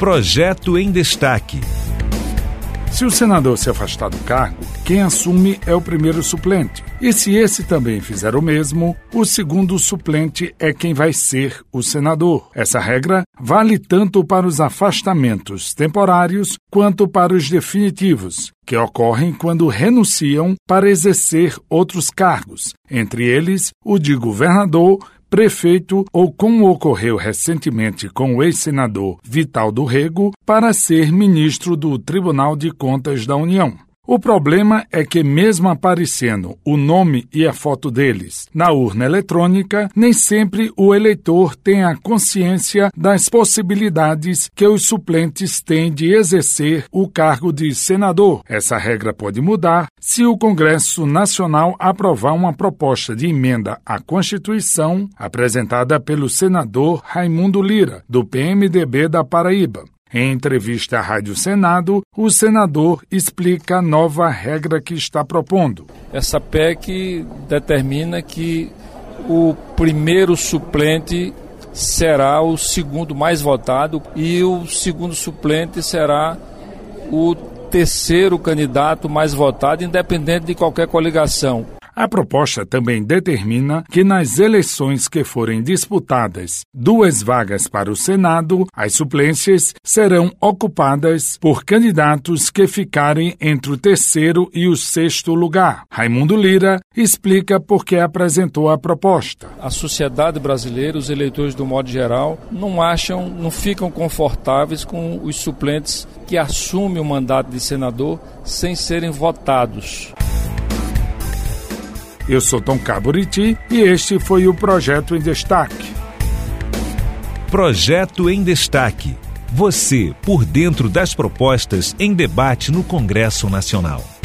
Projeto em Destaque. Se o senador se afastar do cargo, quem assume é o primeiro suplente. E se esse também fizer o mesmo, o segundo suplente é quem vai ser o senador. Essa regra vale tanto para os afastamentos temporários quanto para os definitivos, que ocorrem quando renunciam para exercer outros cargos, entre eles o de governador, prefeito ou, como ocorreu recentemente com o ex-senador Vital do Rego, para ser ministro do Tribunal de Contas da União. O problema é que, mesmo aparecendo o nome e a foto deles na urna eletrônica, nem sempre o eleitor tem a consciência das possibilidades que os suplentes têm de exercer o cargo de senador. Essa regra pode mudar se o Congresso Nacional aprovar uma proposta de emenda à Constituição apresentada pelo senador Raimundo Lira, do PMDB da Paraíba. Em entrevista à Rádio Senado, o senador explica a nova regra que está propondo. Essa PEC determina que o primeiro suplente será o segundo mais votado e o segundo suplente será o terceiro candidato mais votado, independente de qualquer coligação. A proposta também determina que nas eleições que forem disputadas 2 vagas para o Senado, as suplências serão ocupadas por candidatos que ficarem entre o 3º e o 6º lugar. Raimundo Lira explica por que apresentou a proposta. A sociedade brasileira, os eleitores do modo geral, não ficam confortáveis com os suplentes que assumem o mandato de senador sem serem votados. Eu sou Tom Caburiti e este foi o Projeto em Destaque. Projeto em Destaque. Você por dentro das propostas em debate no Congresso Nacional.